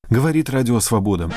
Говорит Радио Свобода.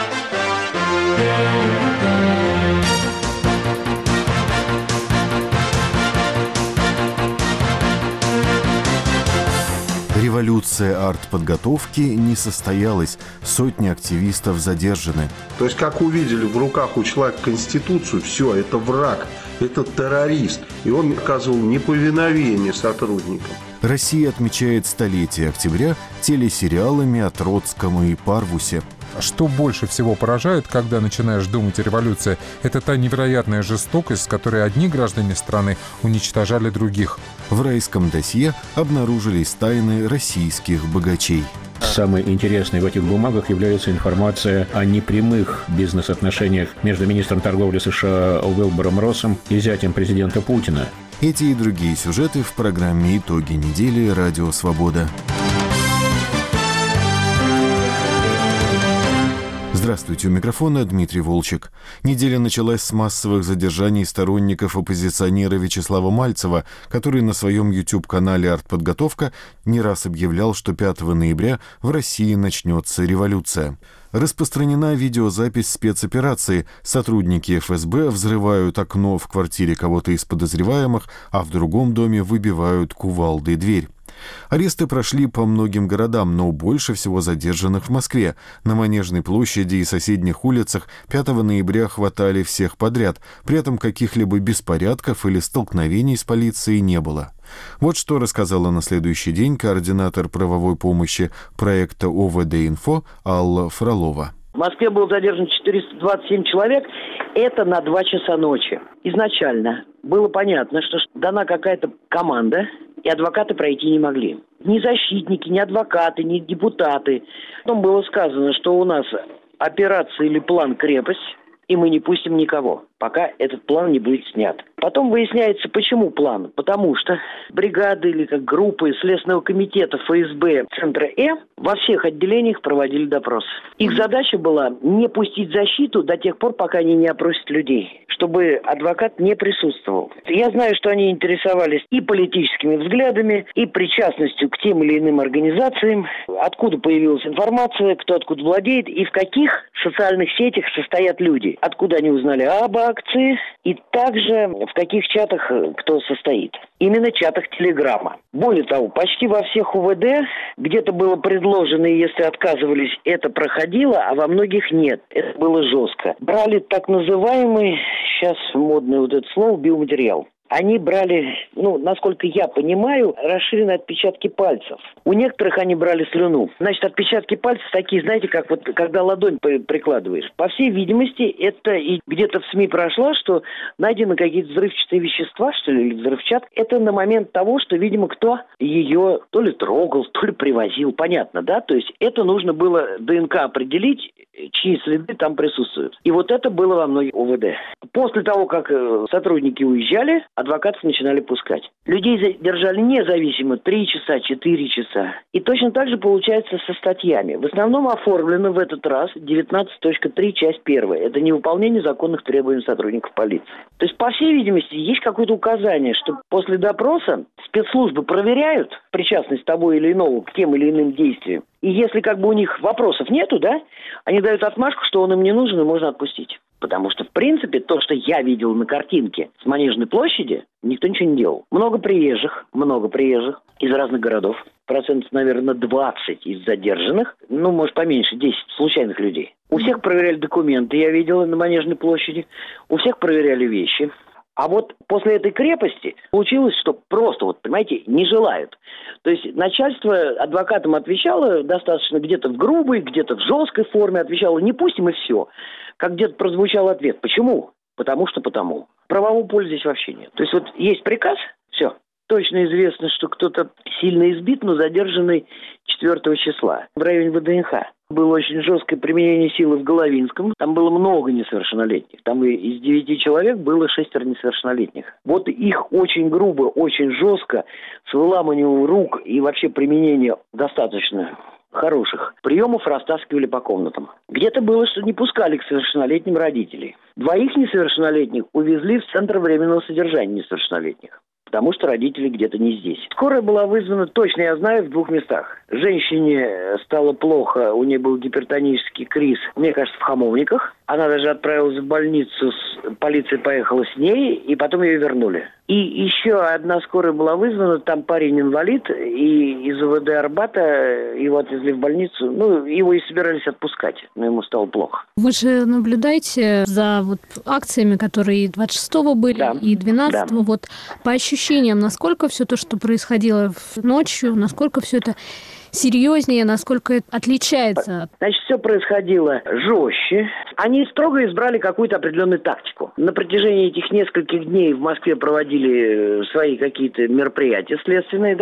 Революция артподготовки не состоялась. Сотни активистов задержаны. То есть, как увидели в руках у человека Конституцию, все, это враг, это террорист. И он оказывал неповиновение сотрудникам. Россия отмечает столетие октября телесериалами о Троцком и Парвусе. Что больше всего поражает, когда начинаешь думать о революции, это та невероятная жестокость, с которой одни граждане страны уничтожали других. В райском досье обнаружились тайны российских богачей. Самой интересной в этих бумагах является информация о непрямых бизнес-отношениях между министром торговли США Уилбуром Россом и зятем президента Путина. Эти и другие сюжеты в программе «Итоги недели» Радио Свобода. Здравствуйте, у микрофона Дмитрий Волчек. Неделя началась с массовых задержаний сторонников оппозиционера Вячеслава Мальцева, который на своем YouTube-канале «Артподготовка» не раз объявлял, что 5 ноября в России начнется революция. Распространена видеозапись спецоперации. Сотрудники ФСБ взрывают окно в квартире кого-то из подозреваемых, а в другом доме выбивают кувалдой дверь. Аресты прошли по многим городам, но больше всего задержанных в Москве. На Манежной площади и соседних улицах 5 ноября хватали всех подряд. При этом каких-либо беспорядков или столкновений с полицией не было. Вот что рассказала на следующий день координатор правовой помощи проекта ОВД-Инфо Алла Фролова. В Москве было задержано 427 человек. Это на 2 часа ночи. Изначально было понятно, что дана какая-то команда, и адвокаты пройти не могли. Ни защитники, ни адвокаты, ни депутаты. Потом было сказано, что у нас операция или план «Крепость», и мы не пустим никого, пока этот план не будет снят. Потом выясняется, почему план. Потому что бригады или как группы Следственного комитета ФСБ Центра во всех отделениях проводили допрос. Их задача была не пустить защиту до тех пор, пока они не опросят людей, чтобы адвокат не присутствовал. Я знаю, что они интересовались и политическими взглядами, и причастностью к тем или иным организациям, откуда появилась информация, кто откуда владеет, и в каких социальных сетях состоят люди, откуда они узнали об акции, и также в каких чатах кто состоит. Именно чатах Телеграма. Более того, почти во всех УВД где-то было предложено, и если отказывались, это проходило, а во многих нет. Это было жестко. Брали так называемый, сейчас модное вот это слово, биоматериал. Они брали, насколько я понимаю, расширенные отпечатки пальцев. У некоторых они брали слюну. Значит, отпечатки пальцев такие, знаете, как вот когда ладонь прикладываешь. По всей видимости, это и где-то в СМИ прошло, что найдены какие-то взрывчатые вещества, что ли, или взрывчатка. Это на момент того, что, видимо, кто ее то ли трогал, то ли привозил. Понятно, да? То есть это нужно было ДНК определить, чьи следы там присутствуют. И вот это было во многих ОВД. После того, как сотрудники уезжали, адвокатов начинали пускать. Людей задержали независимо 3 часа, 4 часа. И точно так же получается со статьями. В основном оформлено в этот раз 19.3, часть 1. Это невыполнение законных требований сотрудников полиции. То есть, по всей видимости, есть какое-то указание, что после допроса спецслужбы проверяют причастность того или иного к тем или иным действиям. И если у них вопросов нету, да, они дают отмашку, что он им не нужен и можно отпустить. Потому что, в принципе, то, что я видел на картинке с Манежной площади, никто ничего не делал. Много приезжих из разных городов. Процентов, наверное, 20 из задержанных, может, поменьше, 10 случайных людей. У всех проверяли документы, я видел на Манежной площади. У всех проверяли вещи. А вот после этой крепости получилось, что просто, понимаете, не желают. То есть начальство адвокатам отвечало достаточно где-то в грубой, где-то в жесткой форме, отвечало «не пустим» и все. Как где-то прозвучал ответ. Почему? Потому что потому. Правового поля здесь вообще нет. То есть есть приказ, все. Точно известно, что кто-то сильно избит, но задержанный 4 числа в районе ВДНХ. Было очень жесткое применение силы в Головинском. Там было много несовершеннолетних. Там из 9 человек было 6 несовершеннолетних. Вот их очень грубо, очень жестко, с выламыванием рук и вообще применение достаточно хороших приемов растаскивали по комнатам. Где-то было, что не пускали к совершеннолетним родителей. 2 несовершеннолетних увезли в Центр временного содержания несовершеннолетних. потому что родители где-то не здесь. Скорая была вызвана, точно я знаю, в 2 местах. Женщине стало плохо, у нее был гипертонический криз, мне кажется, в Хамовниках. Она даже отправилась в больницу, полиция поехала с ней, и потом ее вернули. И еще одна скорая была вызвана, там парень инвалид, и из УВД Арбата его отвезли в больницу. Его и собирались отпускать, но ему стало плохо. Вы же наблюдаете за акциями, которые и 26-го были, да, и 12-го. Да. По ощущениям, насколько все то, что происходило ночью, насколько все это серьезнее, насколько это отличается? Значит, все происходило жестче. Они строго избрали какую-то определенную тактику. На протяжении этих нескольких дней в Москве проводили свои какие-то мероприятия следственные,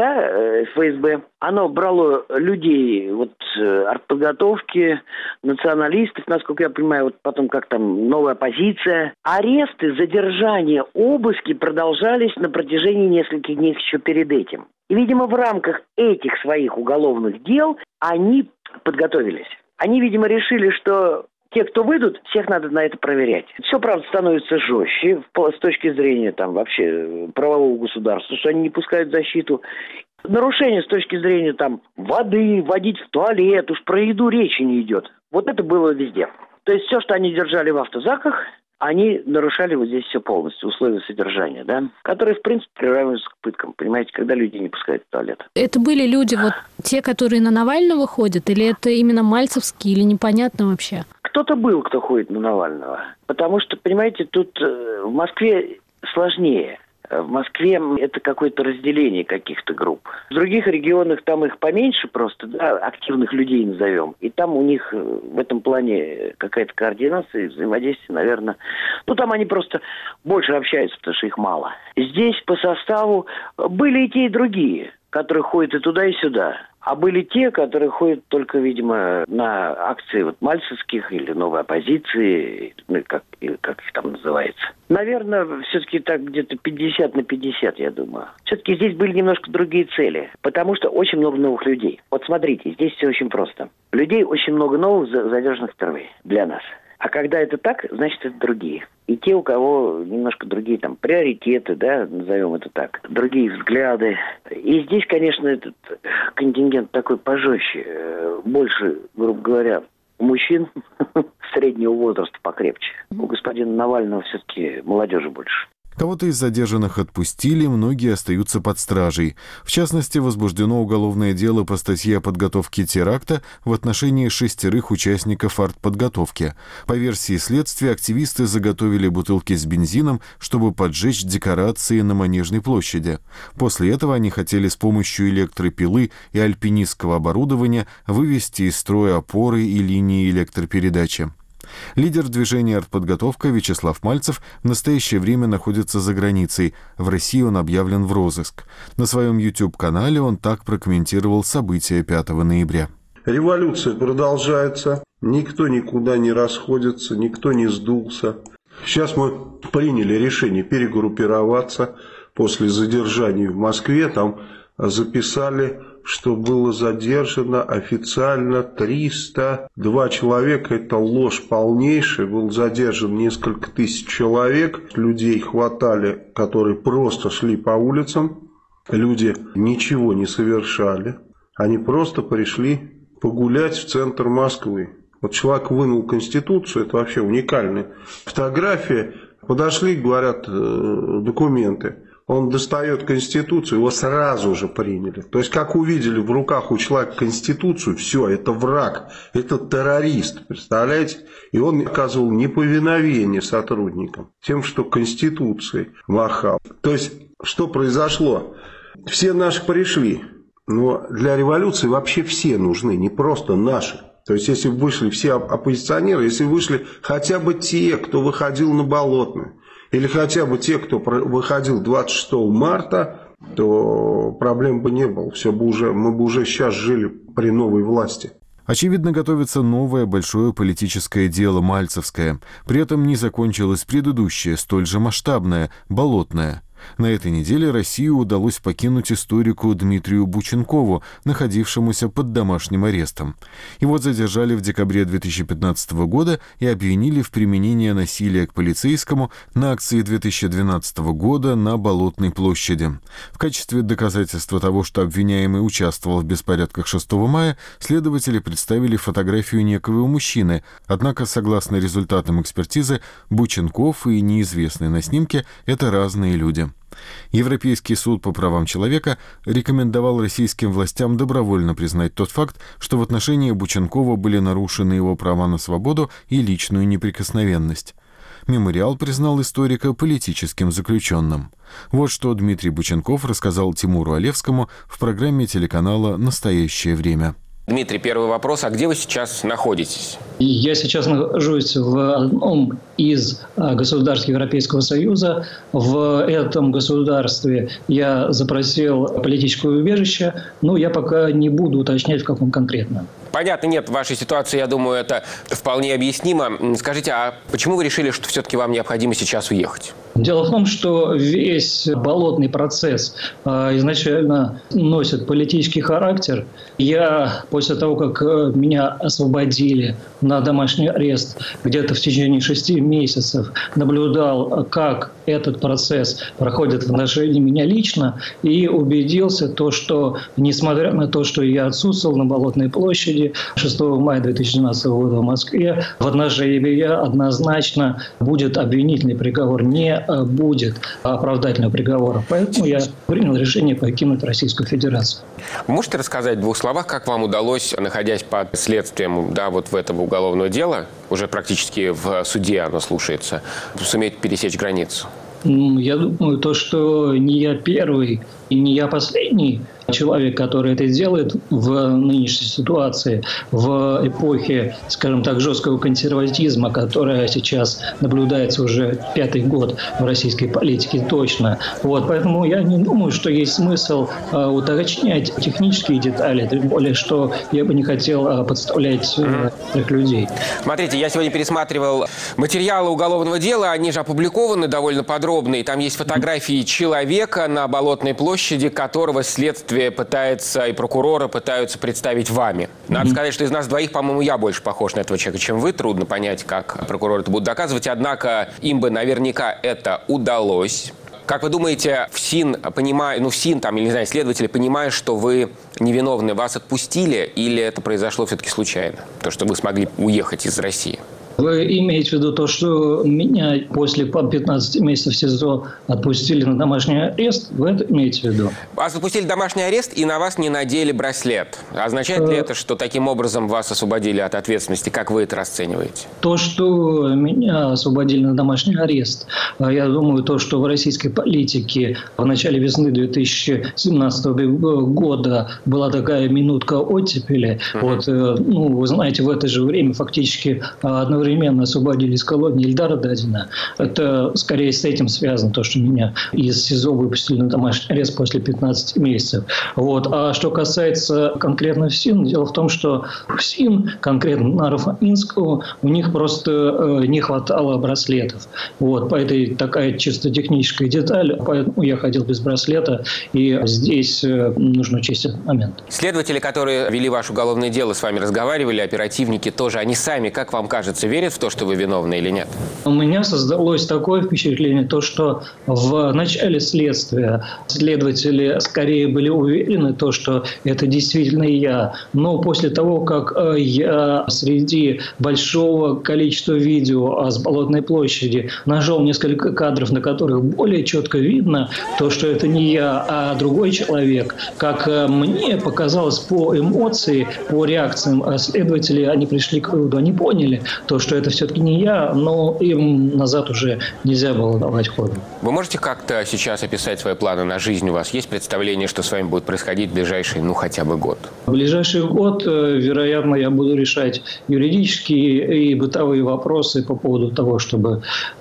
ФСБ. Оно брало людей артподготовки, националистов, насколько я понимаю, потом как там новая оппозиция. Аресты, задержания, обыски продолжались на протяжении нескольких дней еще перед этим. И, видимо, в рамках этих своих уголовных дел они подготовились. Они, видимо, решили, что те, кто выйдут, всех надо на это проверять. Все, правда, становится жестче с точки зрения вообще правового государства, что они не пускают защиту. Нарушение с точки зрения воды, водить в туалет, уж про еду речи не идет. Это было везде. То есть все, что они держали в автозаках, они нарушали здесь все полностью, условия содержания, которые, в принципе, приравниваются к пыткам, понимаете, когда людей не пускают в туалет. Это были люди, те, которые на Навального ходят, или это именно мальцевские, или непонятно вообще? Кто-то был, кто ходит на Навального, потому что, понимаете, тут в Москве сложнее. В Москве это какое-то разделение каких-то групп. В других регионах там их поменьше просто, активных людей назовем. И там у них в этом плане какая-то координация и взаимодействие, наверное. Там они просто больше общаются, потому что их мало. Здесь по составу были и те, и другие, которые ходят и туда, и сюда. А были те, которые ходят только, видимо, на акции мальцевских или новой оппозиции, как их там называется. Наверное, все-таки так где-то 50/50, я думаю. Все-таки здесь были немножко другие цели, потому что очень много новых людей. Смотрите, здесь все очень просто. Людей очень много новых, задержанных впервые для нас. А когда это так, значит, это другие. И те, у кого немножко другие приоритеты, назовем это так, другие взгляды. И здесь, конечно, этот контингент такой пожестче, больше, грубо говоря, мужчин среднего возраста покрепче. У господина Навального все-таки молодежи больше. Кого-то из задержанных отпустили, многие остаются под стражей. В частности, возбуждено уголовное дело по статье о подготовке теракта в отношении 6 участников артподготовки. По версии следствия, активисты заготовили бутылки с бензином, чтобы поджечь декорации на Манежной площади. После этого они хотели с помощью электропилы и альпинистского оборудования вывести из строя опоры и линии электропередачи. Лидер движения «Артподготовка» Вячеслав Мальцев в настоящее время находится за границей. В России он объявлен в розыск. На своем YouTube-канале он так прокомментировал события 5 ноября. Революция продолжается, никто никуда не расходится, никто не сдулся. Сейчас мы приняли решение перегруппироваться после задержания в Москве. Там записали, что было задержано официально 302 человека. Это ложь полнейшая. Был задержан несколько тысяч человек. Людей хватали, которые просто шли по улицам. Люди ничего не совершали. Они просто пришли погулять в центр Москвы. Человек вынул Конституцию. Это вообще уникальная фотография. Подошли, говорят, документы. Он достает Конституцию, его сразу же приняли. То есть, как увидели в руках у человека Конституцию, все, это враг, это террорист, представляете? И он оказывал неповиновение сотрудникам тем, что Конституцией махал. То есть, что произошло? Все наши пришли, но для революции вообще все нужны, не просто наши. То есть, если вышли все оппозиционеры, если вышли хотя бы те, кто выходил на Болотную, или хотя бы те, кто выходил 26 марта, то проблем бы не было. Мы бы уже сейчас жили при новой власти. Очевидно, готовится новое большое политическое дело Мальцевское. При этом не закончилось предыдущее, столь же масштабное, Болотное. На этой неделе Россию удалось покинуть историку Дмитрию Бученкову, находившемуся под домашним арестом. Его задержали в декабре 2015 года и обвинили в применении насилия к полицейскому на акции 2012 года на Болотной площади. В качестве доказательства того, что обвиняемый участвовал в беспорядках 6 мая, следователи представили фотографию некого мужчины, однако, согласно результатам экспертизы, Бученков и неизвестный на снимке – это разные люди. Европейский суд по правам человека рекомендовал российским властям добровольно признать тот факт, что в отношении Бученкова были нарушены его права на свободу и личную неприкосновенность. Мемориал признал историка политическим заключенным. Вот что Дмитрий Бученков рассказал Тимуру Олевскому в программе телеканала «Настоящее время». Дмитрий, первый вопрос. А где вы сейчас находитесь? Я сейчас нахожусь в одном из государств Европейского Союза. В этом государстве я запросил политическое убежище, но я пока не буду уточнять, в каком конкретно. Понятно, нет, в вашей ситуации, я думаю, это вполне объяснимо. Скажите, а почему вы решили, что все-таки вам необходимо сейчас уехать? Дело в том, что весь болотный процесс изначально носит политический характер. Я после того, как меня освободили на домашний арест, где-то в течение 6 месяцев наблюдал, как этот процесс проходит в отношении меня лично, и убедился, что несмотря на то, что я отсутствовал на Болотной площади 6 мая 2012 года в Москве, в отношении меня однозначно будет обвинительный приговор, не будет оправдательного приговора. Поэтому я принял решение покинуть Российскую Федерацию. Можете рассказать в 2 словах, как вам удалось, находясь под следствием в этого уголовного дела, уже практически в суде оно слушается, суметь пересечь границу? Я думаю, что не я первый и не я последний человек, который это делает в нынешней ситуации, в эпохе, скажем так, жесткого консерватизма, которая сейчас наблюдается уже 5-й год в российской политике точно. Поэтому я не думаю, что есть смысл уточнять технические детали, тем более, что я бы не хотел подставлять этих людей. Смотрите, я сегодня пересматривал материалы уголовного дела, они же опубликованы довольно подробно, и там есть фотографии человека на Болотной площади, которого следствие пытается и прокуроры пытаются представить вами. Надо сказать, что из нас двоих, по-моему, я больше похож на этого человека, чем вы. Трудно понять, как прокуроры это будут доказывать. Однако им бы наверняка это удалось. Как вы думаете, ФСИН, следователи, понимая, что вы невиновны, вас отпустили, или это произошло все-таки случайно? То, что вы смогли уехать из России? Вы имеете в виду то, что меня после 15 месяцев СИЗО отпустили на домашний арест? Вы это имеете в виду? Вас отпустили на домашний арест и на вас не надели браслет. Означает ли это, что таким образом вас освободили от ответственности? Как вы это расцениваете? То, что меня освободили на домашний арест, я думаю, то, что в российской политике в начале весны 2017 года была такая минутка оттепели. Вы знаете, в это же время фактически одновременно освободили из колонии Ильдара Дадина. Это скорее с этим связано, то, что меня из СИЗО выпустили на домашний арест после 15 месяцев. А что касается конкретно ФСИН, дело в том, что ФСИН, конкретно Нарова Инского, у них просто не хватало браслетов. Это такая чисто техническая деталь, поэтому я ходил без браслета, и здесь нужно учесть этот момент. Следователи, которые вели ваше уголовное дело, с вами разговаривали, оперативники тоже, они сами, как вам кажется, верят в то, что вы виновны или нет? У меня создалось такое впечатление, что в начале следствия следователи скорее были уверены, что это действительно я. Но после того, как я среди большого количества видео с Болотной площади нашел несколько кадров, на которых более четко видно что это не я, а другой человек, как мне показалось по эмоции, по реакциям следователей, они пришли к выводу, они поняли, что это все-таки не я, но им назад уже нельзя было давать ходу. Вы можете как-то сейчас описать свои планы на жизнь? У вас есть представление, что с вами будет происходить в ближайший, хотя бы год? В ближайший год, вероятно, я буду решать юридические и бытовые вопросы по поводу того, чтобы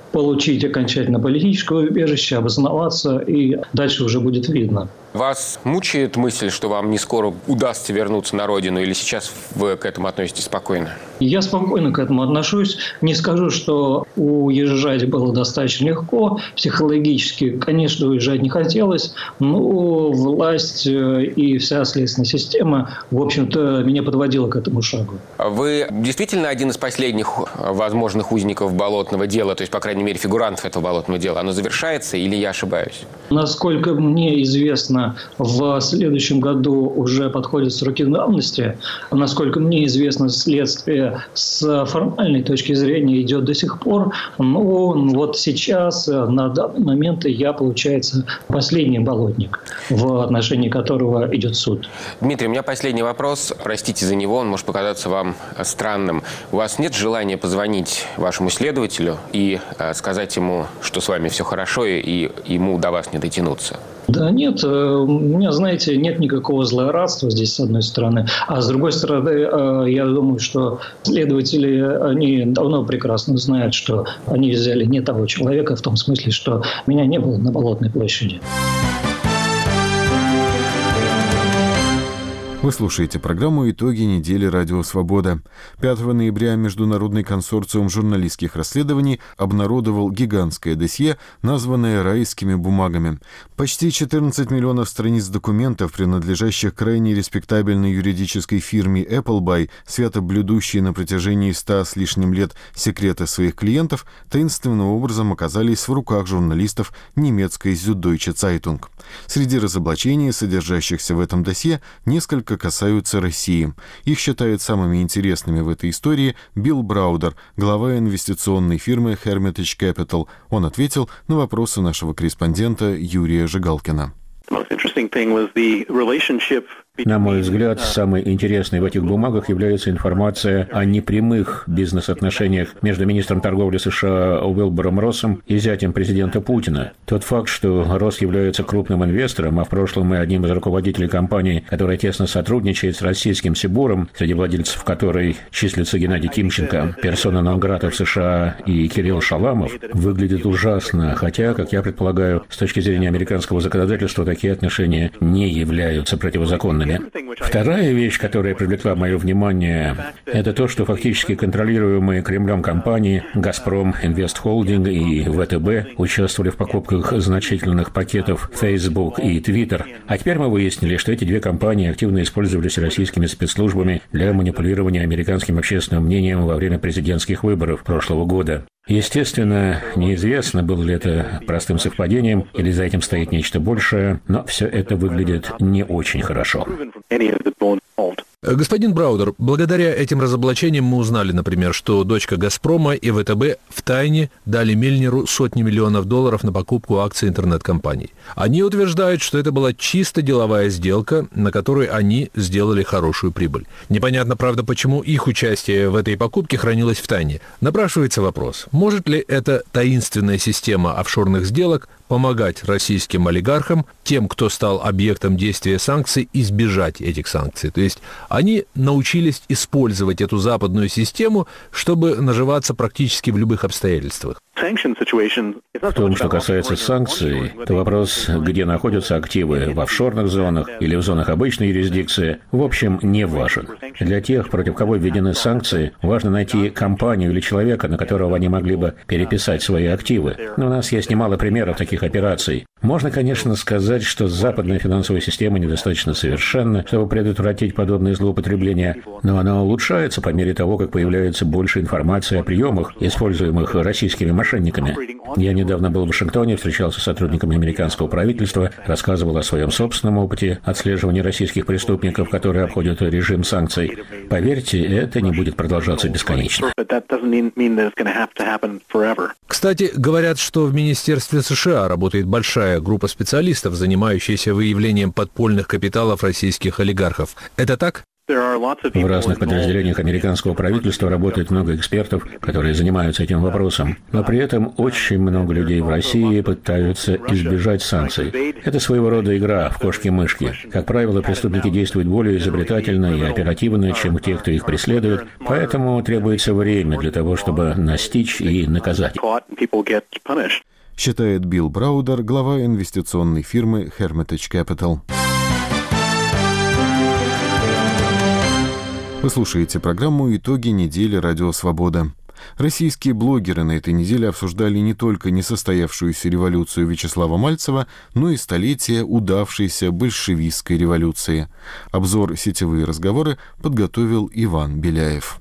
получить окончательно политическое убежище, обосноваться, и дальше уже будет видно. Вас мучает мысль, что вам не скоро удастся вернуться на родину, или сейчас вы к этому относитесь спокойно? Я спокойно к этому отношусь. Не скажу, что уезжать было достаточно легко. Психологически, конечно, уезжать не хотелось. Но власть и вся следственная система, в общем-то, меня подводила к этому шагу. Вы действительно один из последних возможных узников болотного дела, то есть, по крайней мере, фигурантов этого болотного дела? Оно завершается или я ошибаюсь? Насколько мне известно, в следующем году уже подходят сроки давности. Насколько мне известно, следствие с формальной точки зрения идет до сих пор. Но вот сейчас, на данный момент, я, получается, последний болотник, в отношении которого идет суд. Дмитрий, у меня последний вопрос. Простите за него, он может показаться вам странным. У вас нет желания позвонить вашему следователю и сказать ему, что с вами все хорошо и ему до вас не дотянуться? Да нет, у меня, знаете, нет никакого злорадства здесь, с одной стороны. А с другой стороны, я думаю, что следователи, они давно прекрасно знают, что они взяли не того человека, в том смысле, что меня не было на Болотной площади. Вы слушаете программу «Итоги недели Радио Свобода». 5 ноября Международный консорциум журналистских расследований обнародовал гигантское досье, названное «Райскими бумагами». Почти 14 миллионов страниц документов, принадлежащих крайне респектабельной юридической фирме Appleby, свято блюдущей на протяжении 100 с лишним лет секреты своих клиентов, таинственным образом оказались в руках журналистов немецкой Süddeutsche Zeitung. Среди разоблачений, содержащихся в этом досье, несколько касаются России. Их считают самыми интересными в этой истории Билл Браудер, глава инвестиционной фирмы Hermitage Capital. Он ответил на вопросы нашего корреспондента Юрия Жигалкина. На мой взгляд, самой интересной в этих бумагах является информация о непрямых бизнес-отношениях между министром торговли США Уилбуром Россом и зятем президента Путина. Тот факт, что Росс является крупным инвестором, а в прошлом и одним из руководителей компании, которая тесно сотрудничает с российским Сибуром, среди владельцев которой числится Геннадий Тимченко, персона нон-грата в США, и Кирилл Шаламов, выглядит ужасно, хотя, как я предполагаю, с точки зрения американского законодательства, такие отношения не являются противозаконными. Вторая вещь, которая привлекла мое внимание, это то, что фактически контролируемые Кремлем компании «Газпром», «Инвестхолдинг» и «ВТБ» участвовали в покупках значительных пакетов Facebook и Twitter. А теперь мы выяснили, что эти две компании активно использовались российскими спецслужбами для манипулирования американским общественным мнением во время президентских выборов прошлого года. Естественно, неизвестно, было ли это простым совпадением или за этим стоит нечто большее, но все это выглядит не очень хорошо. Господин Браудер, благодаря этим разоблачениям мы узнали, например, что дочка «Газпрома» и ВТБ втайне дали Мельнеру сотни миллионов долларов на покупку акций интернет-компаний. Они утверждают, что это была чисто деловая сделка, на которой они сделали хорошую прибыль. Непонятно, правда, почему их участие в этой покупке хранилось в тайне. Напрашивается вопрос, может ли эта таинственная система офшорных сделок помогать российским олигархам, тем, кто стал объектом действия санкций, избежать этих санкций. То есть они научились использовать эту западную систему, чтобы наживаться практически в любых обстоятельствах. В том, что касается санкций, то вопрос, где находятся активы, в офшорных зонах или в зонах обычной юрисдикции, в общем, не важен. Для тех, против кого введены санкции, важно найти компанию или человека, на которого они могли бы переписать свои активы. Но у нас есть немало примеров таких операций. Можно, конечно, сказать, что западная финансовая система недостаточно совершенна, чтобы предотвратить подобные злоупотребления, но она улучшается по мере того, как появляется больше информации о приемах, используемых российскими мошенниками. Я недавно был в Вашингтоне, встречался с сотрудниками американского правительства, рассказывал о своем собственном опыте отслеживания российских преступников, которые обходят режим санкций. Поверьте, это не будет продолжаться бесконечно. Кстати, говорят, что в Министерстве США работает большая группа специалистов, занимающаяся выявлением подпольных капиталов российских олигархов. Это так? В разных подразделениях американского правительства работает много экспертов, которые занимаются этим вопросом. Но при этом очень много людей в России пытаются избежать санкций. Это своего рода игра в кошки-мышки. Как правило, преступники действуют более изобретательно и оперативно, чем те, кто их преследует, поэтому требуется время для того, чтобы настичь и наказать. Считает Билл Браудер, глава инвестиционной фирмы Hermitage Capital. Вы слушаете программу «Итоги недели Радио Свобода». Российские блогеры на этой неделе обсуждали не только несостоявшуюся революцию Вячеслава Мальцева, но и столетие удавшейся большевистской революции. Обзор «Сетевые разговоры» подготовил Иван Беляев.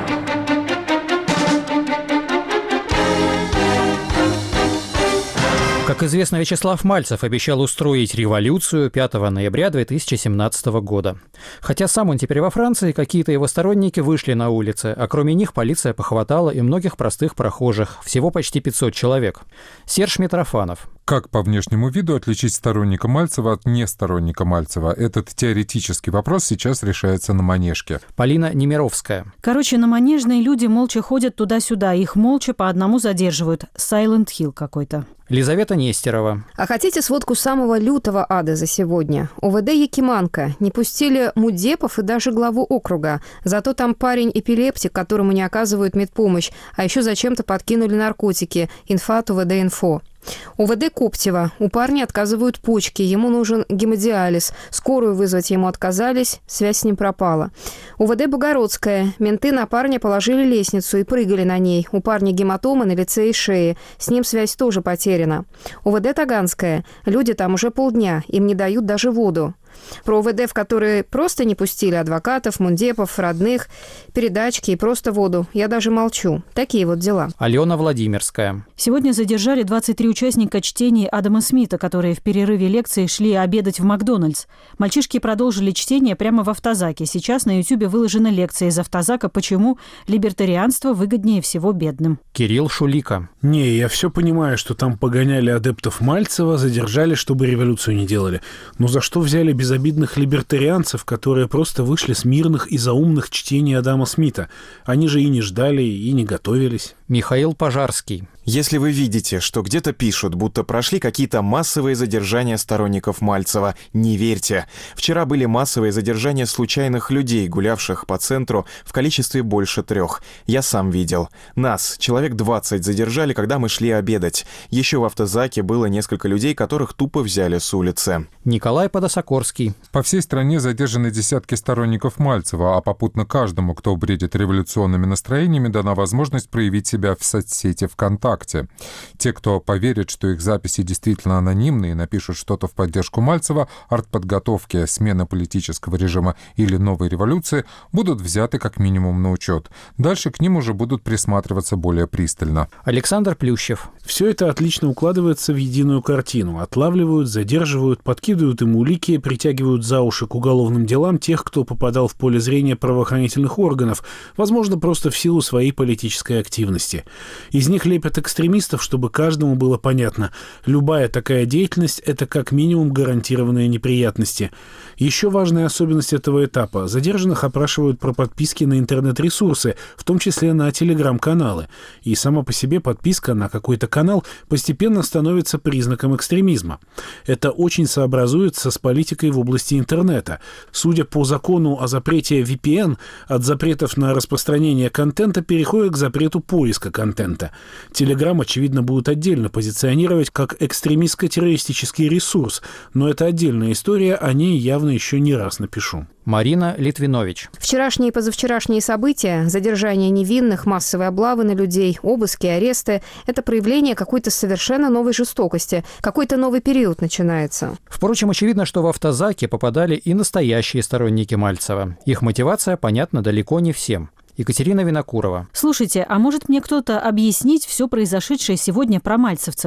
Как известно, Вячеслав Мальцев обещал устроить революцию 5 ноября 2017 года. Хотя сам он теперь во Франции, какие-то его сторонники вышли на улицы, а кроме них полиция похватала и многих простых прохожих, всего почти 500 человек. Серж Митрофанов. Как по внешнему виду отличить сторонника Мальцева от несторонника Мальцева? Этот теоретический вопрос сейчас решается на Манежке. Полина Немировская. Короче, на Манежные люди молча ходят туда-сюда, их молча по одному задерживают. Silent Hill какой-то. Лизавета Нестерова. А хотите сводку самого лютого ада за сегодня? УВД Якиманка. Не пустили муддепов и даже главу округа. Зато там парень-эпилептик, которому не оказывают медпомощь. А еще зачем-то подкинули наркотики. Инфа от УВД-инфо. УВД Коптева. У парня отказывают почки, ему нужен гемодиализ. Скорую вызвать ему отказались, связь с ним пропала. УВД Богородская. Менты на парня положили лестницу и прыгали на ней. У парня гематомы на лице и шее. С ним связь тоже потеряна. УВД Таганская. Люди там уже полдня, им не дают даже воду. Про УВД, в которые просто не пустили адвокатов, мундепов, родных, передачки и просто воду, я даже молчу. Такие вот дела. Алена Владимирская. Сегодня задержали 23 участника чтений Адама Смита, которые в перерыве лекции шли обедать в Макдональдс. Мальчишки продолжили чтение прямо в автозаке. Сейчас на Ютьюбе выложена лекция из автозака «Почему либертарианство выгоднее всего бедным». Кирилл Шулика. Не, я все понимаю, что там погоняли адептов Мальцева, задержали, чтобы революцию не делали. Но за что взяли безобидных либертарианцев, которые просто вышли с мирных и заумных чтений Адама Смита? Они же и не ждали, и не готовились. Михаил Пожарский. Если вы видите, что где-то пишут, будто прошли какие-то массовые задержания сторонников Мальцева, не верьте. Вчера были массовые задержания случайных людей, гулявших по центру в количестве больше 3. Я сам видел. Нас, человек 20, задержали, когда мы шли обедать. Еще в автозаке было несколько людей, которых тупо взяли с улицы. Николай Подосокорский. По всей стране задержаны десятки сторонников Мальцева, а попутно каждому, кто бредит революционными настроениями, дана возможность проявить себя в соцсети ВКонтакте. Те, кто поверит, что их записи действительно анонимные и напишут что-то в поддержку Мальцева, артподготовки, смены политического режима или новой революции, будут взяты как минимум на учет. Дальше к ним уже будут присматриваться более пристально. Александр Плющев. Все это отлично укладывается в единую картину. Отлавливают, задерживают, подкидывают им улики, притягивают за уши к уголовным делам тех, кто попадал в поле зрения правоохранительных органов, возможно, просто в силу своей политической активности. Из них лепят экстремистов, чтобы каждому было понятно. Любая такая деятельность – это как минимум гарантированные неприятности. Еще важная особенность этого этапа – задержанных опрашивают про подписки на интернет-ресурсы, в том числе на телеграм-каналы. И сама по себе подписка на какой-то канал постепенно становится признаком экстремизма. Это очень сообразуется с политикой в области интернета. Судя по закону о запрете VPN, от запретов на распространение контента переходит к запрету поиска контента. Телеграм, очевидно, будут отдельно позиционировать как экстремистско-террористический ресурс, но это отдельная история, о ней явно еще не раз напишу. Марина Литвинович. Вчерашние и позавчерашние события, задержание невинных, массовые облавы на людей, обыски, аресты – это проявление какой-то совершенно новой жестокости. Какой-то новый период начинается. Впрочем, очевидно, что в автозаке попадали и настоящие сторонники Мальцева. Их мотивация понятна далеко не всем. Екатерина Винокурова. Слушайте, а может мне кто-то объяснить все произошедшее сегодня про мальцевцев?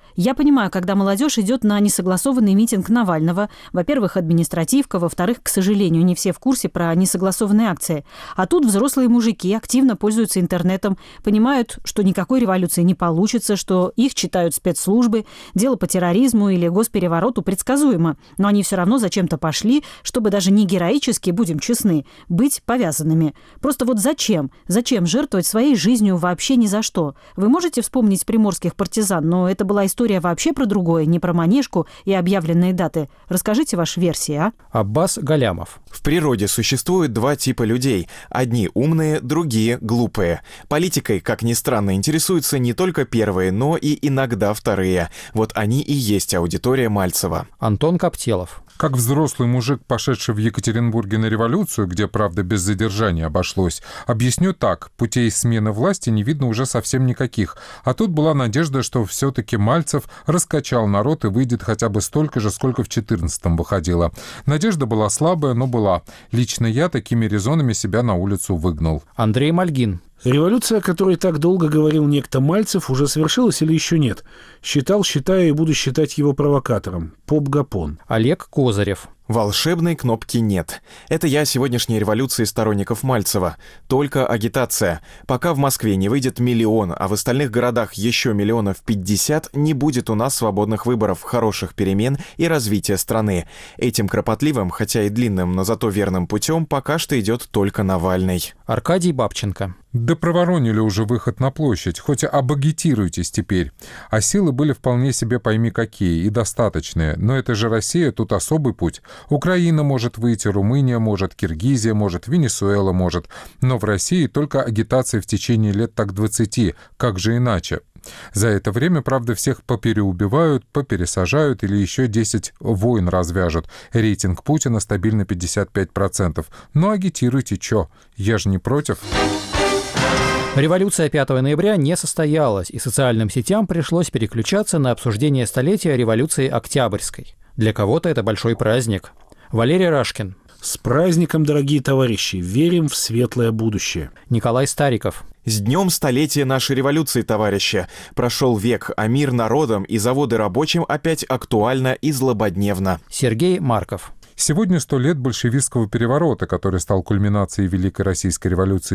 Я понимаю, когда молодежь идет на несогласованный митинг Навального, во-первых, административка, во-вторых, к сожалению, не все в курсе про несогласованные акции. А тут взрослые мужики активно пользуются интернетом, понимают, что никакой революции не получится, что их читают спецслужбы, дело по терроризму или госперевороту предсказуемо. Но они все равно зачем-то пошли, чтобы даже не героически, будем честны, быть повязанными. Просто вот зачем? Зачем жертвовать своей жизнью вообще ни за что? Вы можете вспомнить приморских партизан, но это была история вообще про другое, не про манежку и объявленные даты. Расскажите ваши версии, а? Аббас Галямов. В природе существует два типа людей. Одни умные, другие глупые. Политикой, как ни странно, интересуются не только первые, но и иногда вторые. Вот они и есть аудитория Мальцева. Антон Коптелов. Как взрослый мужик, пошедший в Екатеринбурге на революцию, где, правда, без задержания обошлось, объясню так: путей смены власти не видно уже совсем никаких. А тут была надежда, что все-таки Мальцев раскачал народ и выйдет хотя бы столько же, сколько в 14-м выходило. Надежда была слабая, но была. Лично я такими резонами себя на улицу выгнал. Андрей Мальгин. Революция, о которой так долго говорил некто Мальцев, уже совершилась или еще нет? Считаю и буду считать его провокатором. Поп-Гапон. Олег Козырев. Волшебной кнопки нет. Это я о сегодняшней революции сторонников Мальцева. Только агитация. Пока в Москве не выйдет 1 миллион, а в остальных городах еще 50 миллионов, не будет у нас свободных выборов, хороших перемен и развития страны. Этим кропотливым, хотя и длинным, но зато верным путем пока что идет только Навальный. Аркадий Бабченко. Да проворонили уже выход на площадь, хоть обагитируйтесь теперь. А силы были вполне себе пойми какие, и достаточные. Но это же Россия, тут особый путь. Украина может выйти, Румыния может, Киргизия может, Венесуэла может. Но в России только агитация в течение лет так 20, как же иначе? За это время, правда, всех попереубивают, попересажают или еще 10 войн развяжут. Рейтинг Путина стабильно 55%. Но агитируйте, чё? Я же не против. Революция 5 ноября не состоялась, и социальным сетям пришлось переключаться на обсуждение столетия революции Октябрьской. Для кого-то это большой праздник. Валерий Рашкин. С праздником, дорогие товарищи! Верим в светлое будущее. Николай Стариков. С днем столетия нашей революции, товарищи! Прошел век, а мир народам и заводы рабочим опять актуально и злободневно. Сергей Марков. Сегодня 100 лет большевистского переворота, который стал кульминацией Великой Российской революции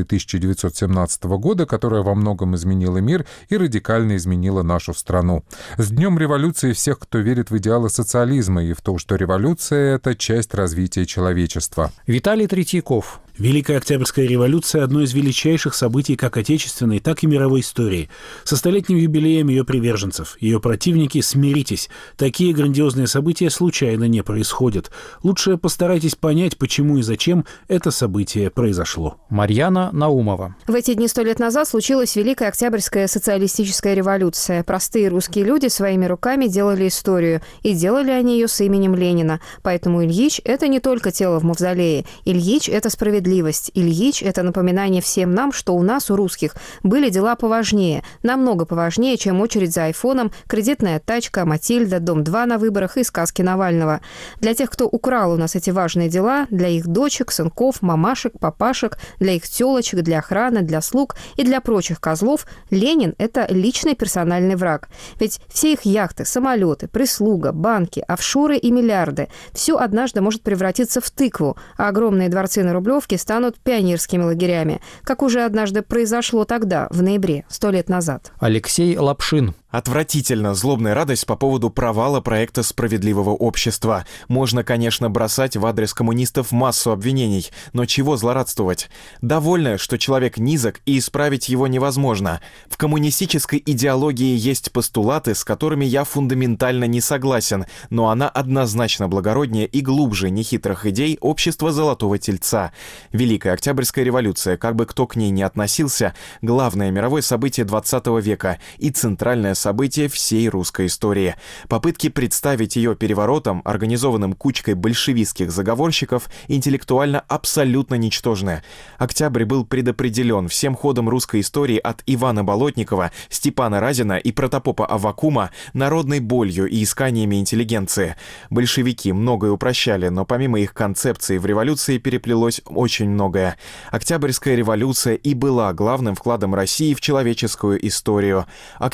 1917 года, которая во многом изменила мир и радикально изменила нашу страну. С Днем революции всех, кто верит в идеалы социализма и в то, что революция — это часть развития человечества. Виталий Третьяков. Великая Октябрьская революция – одно из величайших событий как отечественной, так и мировой истории. Со столетним юбилеем ее приверженцев, ее противники, смиритесь. Такие грандиозные события случайно не происходят. Лучше постарайтесь понять, почему и зачем это событие произошло. Марьяна Наумова. В эти дни 100 лет назад случилась Великая Октябрьская социалистическая революция. Простые русские люди своими руками делали историю. И делали они ее с именем Ленина. Поэтому Ильич – это не только тело в мавзолее. Ильич – это справедливость. Ильич – это напоминание всем нам, что у нас, у русских, были дела поважнее, намного поважнее, чем очередь за айфоном, кредитная тачка, Матильда, Дом-2 на выборах и сказки Навального. Для тех, кто украл у нас эти важные дела, для их дочек, сынков, мамашек, папашек, для их тёлочек, для охраны, для слуг и для прочих козлов, Ленин – это личный персональный враг. Ведь все их яхты, самолеты, прислуга, банки, офшоры и миллиарды – все однажды может превратиться в тыкву, а огромные дворцы на Рублевке станут пионерскими лагерями, как уже однажды произошло тогда, в ноябре, 100 лет назад. Алексей Лапшин. Отвратительно злобная радость по поводу провала проекта «Справедливого общества». Можно, конечно, бросать в адрес коммунистов массу обвинений, но чего злорадствовать? Довольно, что человек низок и исправить его невозможно. В коммунистической идеологии есть постулаты, с которыми я фундаментально не согласен, но она однозначно благороднее и глубже нехитрых идей общества Золотого Тельца. Великая Октябрьская революция, как бы кто к ней ни относился, главное мировое событие 20 века и центральное событие всей русской истории. Попытки представить ее переворотом, организованным кучкой большевистских заговорщиков, интеллектуально абсолютно ничтожны. Октябрь был предопределен всем ходом русской истории от Ивана Болотникова, Степана Разина и протопопа Аввакума народной болью и исканиями интеллигенции. Большевики многое упрощали, но помимо их концепции в революции переплелось очень многое. Октябрьская революция и была главным вкладом России в человеческую историю. Октябрь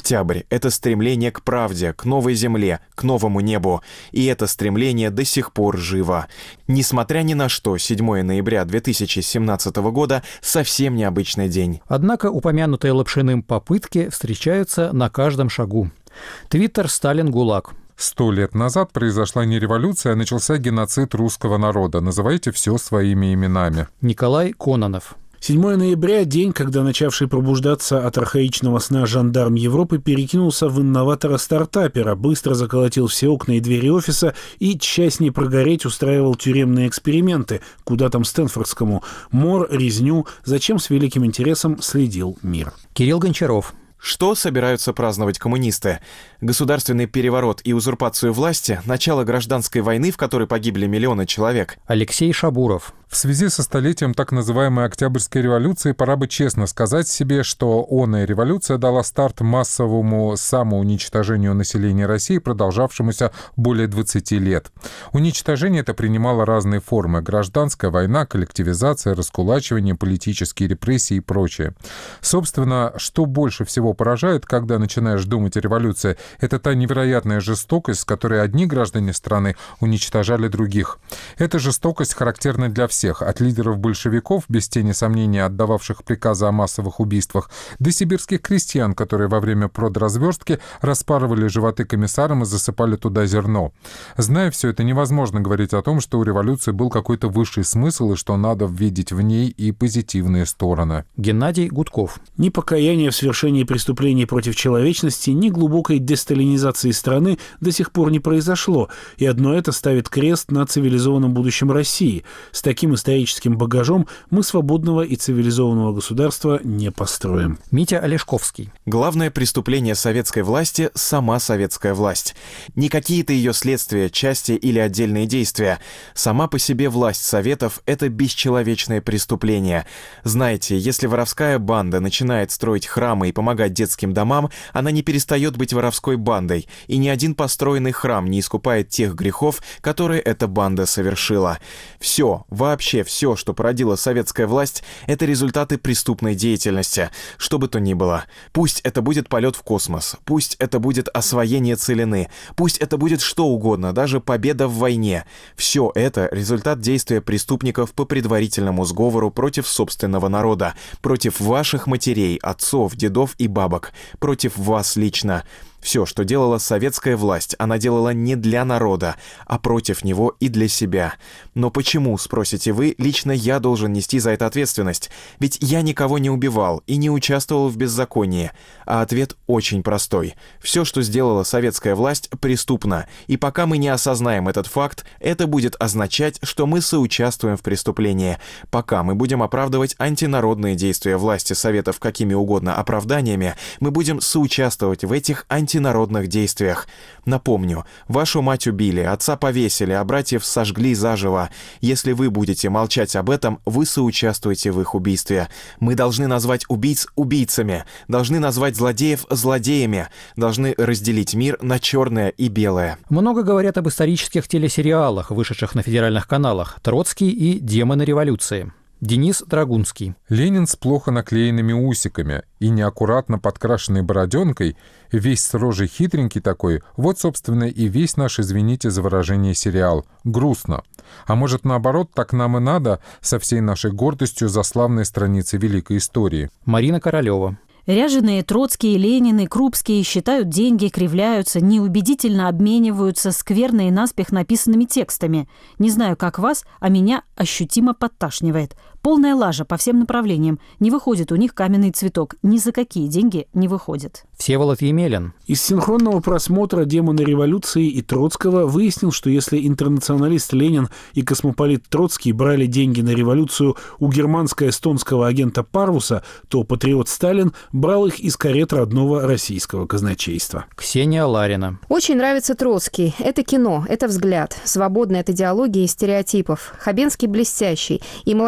это стремление к правде, к новой земле, к новому небу. И это стремление до сих пор живо. Несмотря ни на что, 7 ноября 2017 года совсем необычный день. Однако упомянутые Лапшиным попытки встречаются на каждом шагу. Твиттер «Сталин ГУЛАГ». 100 лет назад произошла не революция, а начался геноцид русского народа. Называйте все своими именами. Николай Кононов. 7 ноября – день, когда начавший пробуждаться от архаичного сна жандарм Европы перекинулся в инноватора-стартапера, быстро заколотил все окна и двери офиса и, часть не прогореть, устраивал тюремные эксперименты, куда там Стэнфордскому, мор, резню, зачем с великим интересом следил мир. Кирилл Гончаров. Что собираются праздновать коммунисты? Государственный переворот и узурпацию власти? Начало гражданской войны, в которой погибли миллионы человек? Алексей Шабуров. В связи со столетием так называемой Октябрьской революции пора бы честно сказать себе, что оная революция дала старт массовому самоуничтожению населения России, продолжавшемуся более 20 лет. Уничтожение это принимало разные формы: гражданская война, коллективизация, раскулачивание, политические репрессии и прочее. Собственно, что больше всего поражает, когда начинаешь думать о революции, это та невероятная жестокость, с которой одни граждане страны уничтожали других. Эта жестокость характерна для всех, от лидеров большевиков, без тени сомнения отдававших приказы о массовых убийствах, до сибирских крестьян, которые во время продразверстки распарывали животы комиссарам и засыпали туда зерно. Зная все это, невозможно говорить о том, что у революции был какой-то высший смысл и что надо видеть в ней и позитивные стороны. Геннадий Гудков. Ни покаяния в совершении преступлений против человечности, ни глубокой десталинизации страны до сих пор не произошло, и одно это ставит крест на цивилизованном будущем России. С таким историческим багажом мы свободного и цивилизованного государства не построим. Митя Олешковский. Главное преступление советской власти – сама советская власть. Не какие-то ее следствия, части или отдельные действия. Сама по себе власть Советов – это бесчеловечное преступление. Знаете, если воровская банда начинает строить храмы и помогать детским домам, она не перестает быть воровской бандой, и ни один построенный храм не искупает тех грехов, которые эта банда совершила. Все, вообще все, что породила советская власть, это результаты преступной деятельности, что бы то ни было. Пусть это будет полет в космос, пусть это будет освоение целины, пусть это будет что угодно, даже победа в войне. Все это результат действия преступников по предварительному сговору против собственного народа, против ваших матерей, отцов, дедов и бабок, против вас лично. Все, что делала советская власть, она делала не для народа, а против него и для себя. Но почему, спросите вы, лично я должен нести за это ответственность? Ведь я никого не убивал и не участвовал в беззаконии. А ответ очень простой. Все, что сделала советская власть, преступно. И пока мы не осознаем этот факт, это будет означать, что мы соучаствуем в преступлении. Пока мы будем оправдывать антинародные действия власти Советов какими угодно оправданиями, мы будем соучаствовать в этих антинародных действиях. Напомню, вашу мать убили, отца повесили, а братьев сожгли заживо. Если вы будете молчать об этом, вы соучаствуете в их убийстве. Мы должны назвать убийц убийцами, должны назвать злодеев злодеями, должны разделить мир на черное и белое. Много говорят об исторических телесериалах, вышедших на федеральных каналах «Троцкий» и «Демоны революции». Денис Драгунский. Ленин с плохо наклеенными усиками и неаккуратно подкрашенной бороденкой, весь с рожей хитренький такой, вот, собственно, и весь наш, извините за выражение, сериал. Грустно. А может, наоборот, так нам и надо, со всей нашей гордостью за славные страницы великой истории. Марина Королева. Ряженые Троцкие, Ленины, Крупские считают деньги, кривляются, неубедительно обмениваются скверно и наспех написанными текстами. Не знаю, как вас, а меня ощутимо подташнивает. Полная лажа по всем направлениям. Не выходит у них каменный цветок. Ни за какие деньги не выходит. Всеволод Емелин. Из синхронного просмотра «Демона революции» и Троцкого выяснил, что если интернационалист Ленин и космополит Троцкий брали деньги на революцию у германско-эстонского агента Парвуса, то патриот Сталин брал их из карет родного российского казначейства. Ксения Ларина. Очень нравится Троцкий. Это кино, это взгляд, свободный от идеологии и стереотипов. Хабенский блестящий. И молодой Сталин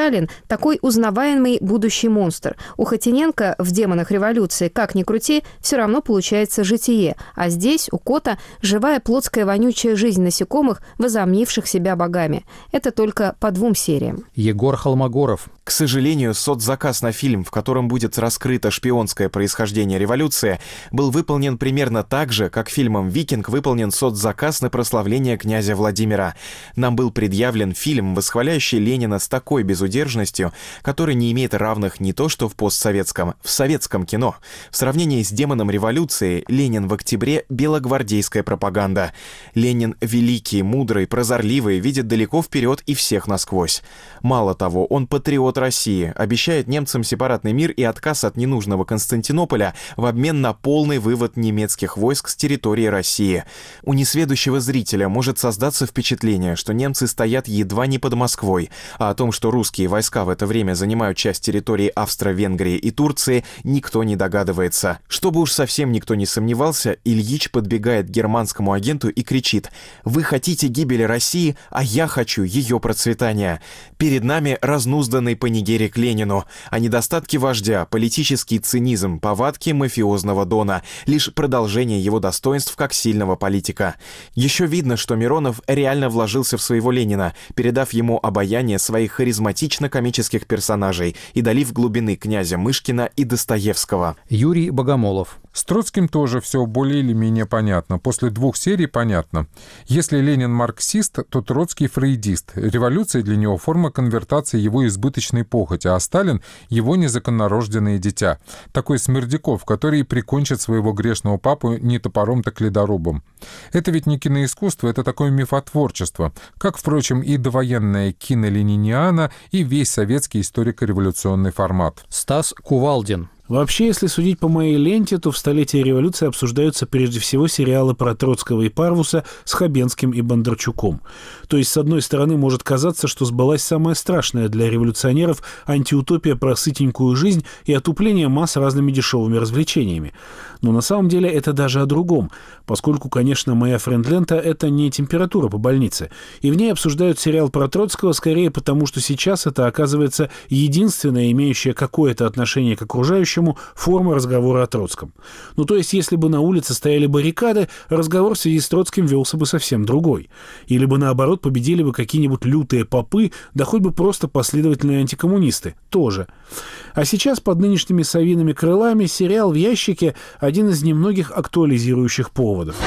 Сталин – такой узнаваемый будущий монстр. У Хотиненко в «Демонах революции» как ни крути, все равно получается житие. А здесь у Кота живая плотская вонючая жизнь насекомых, возомнивших себя богами. Это только по 2 сериям. Егор Холмогоров. К сожалению, соцзаказ на фильм, в котором будет раскрыто шпионское происхождение революции, был выполнен примерно так же, как фильмом «Викинг» выполнен соцзаказ на прославление князя Владимира. Нам был предъявлен фильм, восхваляющий Ленина с такой безудержностью, который не имеет равных не то что в постсоветском, в советском кино. В сравнении с «Демоном революции» «Ленин в октябре» — белогвардейская пропаганда. Ленин великий, мудрый, прозорливый, видит далеко вперед и всех насквозь. Мало того, он патриот России, обещает немцам сепаратный мир и отказ от ненужного Константинополя в обмен на полный вывод немецких войск с территории России. У несведущего зрителя может создаться впечатление, что немцы стоят едва не под Москвой, а о том, что русские войска в это время занимают часть территории Австро-Венгрии и Турции, никто не догадывается. Чтобы уж совсем никто не сомневался, Ильич подбегает к германскому агенту и кричит: «Вы хотите гибели России, а я хочу ее процветания». Перед нами разнузданный панигерик Ленину, а недостатки вождя, политический цинизм, повадки мафиозного дона, лишь продолжение его достоинств как сильного политика. Еще видно, что Миронов реально вложился в своего Ленина, передав ему обаяние своих харизматично-комических персонажей и долив глубины князя Мышкина и Достоевского. Юрий Богомолов. С Троцким тоже все более или менее понятно. После 2 серий понятно. Если Ленин марксист, то Троцкий фрейдист. Революция для него форма конвертации его избыточной похоти, а Сталин — его незаконнорожденное дитя. Такой Смердяков, который прикончит своего грешного папу не топором, так ледорубом. Это ведь не киноискусство, это такое мифотворчество, как, впрочем, и довоенная кинолениниана, и весь советский историко-революционный формат. Стас Кувалдин. Вообще, если судить по моей ленте, то в столетие революции обсуждаются прежде всего сериалы про Троцкого и Парвуса с Хабенским и Бондарчуком. То есть, с одной стороны, может казаться, что сбылась самая страшная для революционеров антиутопия про сытенькую жизнь и отупление масс разными дешевыми развлечениями. Но на самом деле это даже о другом, поскольку, конечно, моя френд-лента — это не температура по больнице. И в ней обсуждают сериал про Троцкого скорее потому, что сейчас это оказывается единственная имеющая какое-то отношение к окружающему форма разговора о Троцком. Ну, то есть, если бы на улице стояли баррикады, разговор в связи с Троцким велся бы совсем другой. Или бы, наоборот, победили бы какие-нибудь лютые попы, да хоть бы просто последовательные антикоммунисты. Тоже. А сейчас под нынешними совиными крылами сериал в ящике — один из немногих актуализирующих поводов.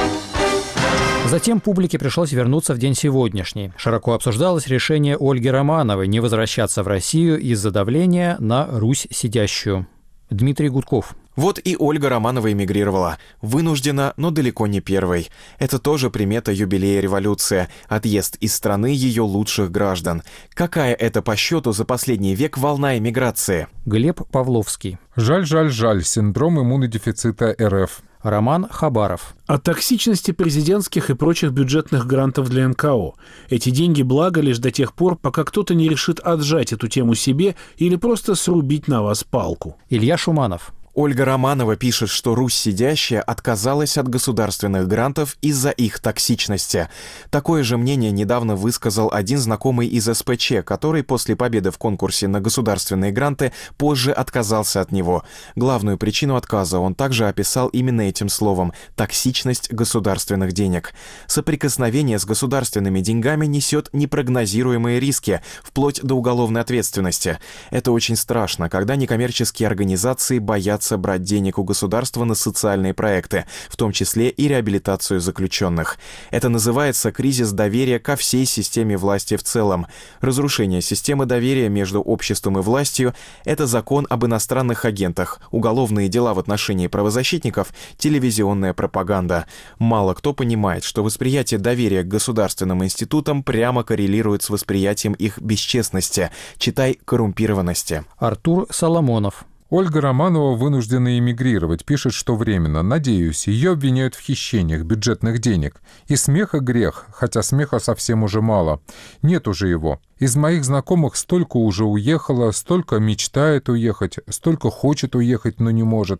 Затем публике пришлось вернуться в день сегодняшний. Широко обсуждалось решение Ольги Романовой не возвращаться в Россию из-за давления на Русь сидящую. Дмитрий Гудков. Вот и Ольга Романова эмигрировала. Вынуждена, но далеко не первой. Это тоже примета юбилея революции. Отъезд из страны ее лучших граждан. Какая это по счету за последний век волна эмиграции? Глеб Павловский. Жаль, синдром иммунодефицита РФ. Роман Хабаров. О токсичности президентских и прочих бюджетных грантов для НКО. Эти деньги благо лишь до тех пор, пока кто-то не решит отжать эту тему себе или просто срубить на вас палку. Илья Шуманов. Ольга Романова пишет, что Русь сидящая отказалась от государственных грантов из-за их токсичности. Такое же мнение недавно высказал один знакомый из СПЧ, который после победы в конкурсе на государственные гранты позже отказался от него. Главную причину отказа он также описал именно этим словом – токсичность государственных денег. Соприкосновение с государственными деньгами несет непрогнозируемые риски, вплоть до уголовной ответственности. Это очень страшно, когда некоммерческие организации боятся брать денег у государства на социальные проекты, в том числе и реабилитацию заключенных. Это называется кризис доверия ко всей системе власти в целом. Разрушение системы доверия между обществом и властью – это закон об иностранных агентах, уголовные дела в отношении правозащитников, телевизионная пропаганда. Мало кто понимает, что восприятие доверия к государственным институтам прямо коррелирует с восприятием их бесчестности, читай коррумпированности. Артур Соломонов. Ольга Романова вынуждена эмигрировать, пишет, что временно. Надеюсь, ее обвиняют в хищениях бюджетных денег. И смеха грех, хотя смеха совсем уже мало. Нет уже его. Из моих знакомых столько уже уехало, столько мечтает уехать, столько хочет уехать, но не может.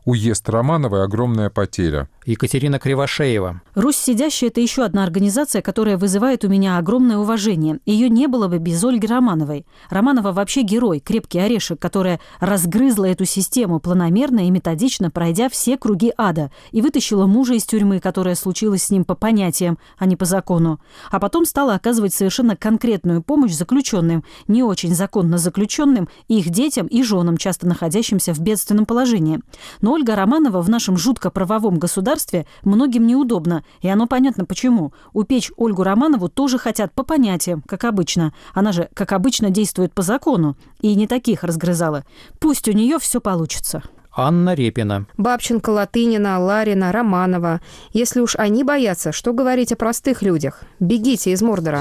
Уезд Романовой – огромная потеря. Екатерина Кривошеева. «Русь сидящая» – это еще одна организация, которая вызывает у меня огромное уважение. Ее не было бы без Ольги Романовой. Романова вообще герой, крепкий орешек, которая разгрызла эту систему планомерно и методично, пройдя все круги ада, и вытащила мужа из тюрьмы, которая случилась с ним по понятиям, а не по закону. А потом стала оказывать совершенно конкретную помощь заключенным, не очень законно заключенным, и их детям и женам, часто находящимся в бедственном положении. Но Ольга Романова в нашем жутко правовом государстве многим неудобно, и оно понятно почему. Упечь Ольгу Романову тоже хотят по понятиям, как обычно. Она же, как обычно, действует по закону, и не таких разгрызала. Пусть у нее все получится. Анна Репина. Бабченко, Латынина, Ларина, Романова. Если уж они боятся, что говорить о простых людях? Бегите из Мордора.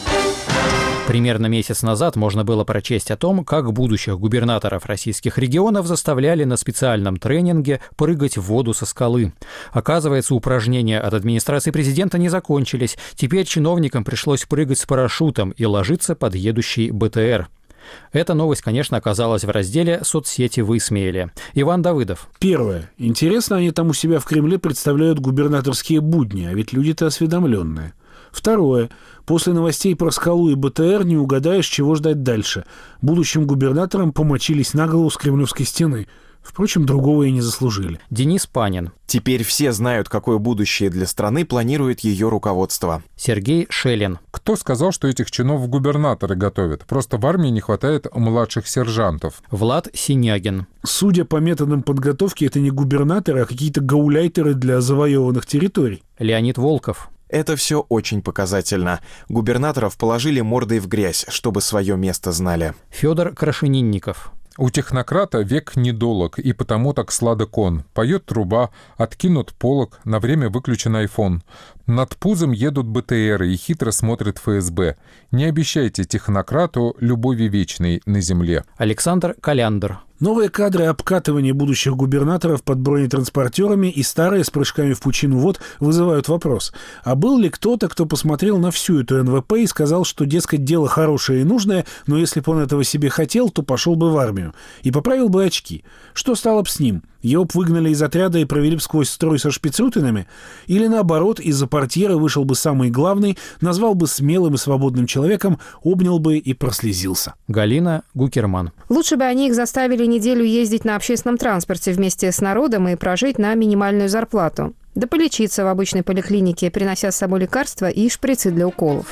Примерно месяц назад можно было прочесть о том, как будущих губернаторов российских регионов заставляли на специальном тренинге прыгать в воду со скалы. Оказывается, упражнения от администрации президента не закончились. Теперь чиновникам пришлось прыгать с парашютом и ложиться под едущий БТР. Эта новость, конечно, оказалась в разделе «Соцсети высмеяли». Иван Давыдов. Первое. Интересно, они там у себя в Кремле представляют губернаторские будни, а ведь люди-то осведомленные. Второе. После новостей про скалу и БТР не угадаешь, чего ждать дальше. Будущим губернаторам помочились на голову с Кремлевской стены. Впрочем, другого и не заслужили. Денис Панин. Теперь все знают, какое будущее для страны планирует ее руководство. Сергей Шелин. Кто сказал, что этих чинов в губернаторы готовят? Просто в армии не хватает младших сержантов. Влад Синягин. Судя по методам подготовки, это не губернаторы, а какие-то гауляйтеры для завоеванных территорий. Леонид Волков. Это все очень показательно. Губернаторов положили мордой в грязь, чтобы свое место знали. Федор Крашенинников. У технократа век недолог, и потому так сладок он. Поет труба, откинут полог, на время выключен айфон. Над пузом едут БТРы и хитро смотрит ФСБ. Не обещайте технократу любови вечной на земле. Александр Коляндр. Новые кадры обкатывания будущих губернаторов под бронетранспортерами и старые с прыжками в пучину вод вызывают вопрос. А был ли кто-то, кто посмотрел на всю эту НВП и сказал, что, дескать, дело хорошее и нужное, но если бы он этого себе хотел, то пошел бы в армию и поправил бы очки? Что стало бы с ним? Его б выгнали из отряда и провели б сквозь строй со шпицрутинами? Или наоборот, из-за портьеры вышел бы самый главный, назвал бы смелым и свободным человеком, обнял бы и прослезился? Галина Гукерман. Лучше бы они их заставили неделю ездить на общественном транспорте вместе с народом и прожить на минимальную зарплату. Да полечиться в обычной поликлинике, принося с собой лекарства и шприцы для уколов.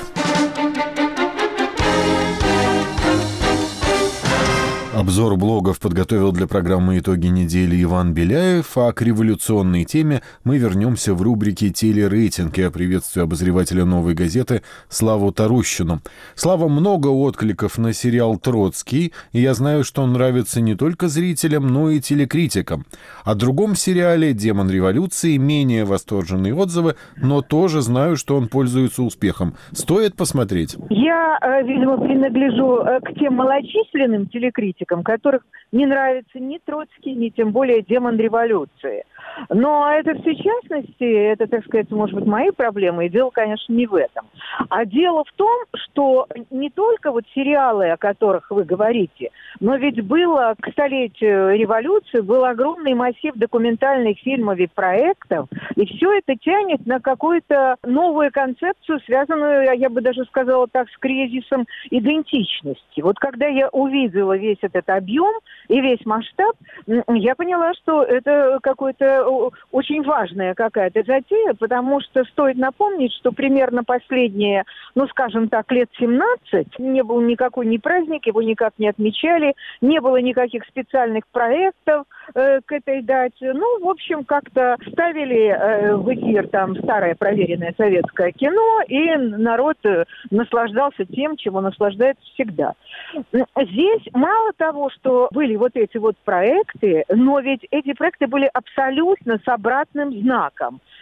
Обзор блогов подготовил для программы «Итоги недели» Иван Беляев, а к революционной теме мы вернемся в рубрике «Телерейтинг». Я приветствую обозревателя «Новой газеты» Славу Тарущину. Слава, много откликов на сериал «Троцкий», и я знаю, что он нравится не только зрителям, но и телекритикам. О другом сериале «Демон революции» менее восторженные отзывы, но тоже знаю, что он пользуется успехом. Стоит посмотреть? Я, видимо, принадлежу к тем малочисленным телекритикам, которых не нравится ни Троцкий, ни тем более «Демон революции». Но это все частности, это, так сказать, может быть, мои проблемы, и дело, конечно, не в этом. А дело в том, что не только вот сериалы, о которых вы говорите, но ведь было к столетию революции, был огромный массив документальных фильмов и проектов, и все это тянет на какую-то новую концепцию, связанную, я бы даже сказала так, с кризисом идентичности. Вот когда я увидела весь этот объем и весь масштаб, я поняла, что это какой-то очень важная какая-то затея, потому что стоит напомнить, что примерно последние, ну, скажем так, лет 17 не был никакой ни праздник, его никак не отмечали, не было никаких специальных проектов к этой дате. Ну, в общем, как-то ставили в эфир там старое проверенное советское кино, и народ наслаждался тем, чего наслаждается всегда. Здесь мало того, что были вот эти вот проекты, но ведь эти проекты были абсолютно с обратным знаком.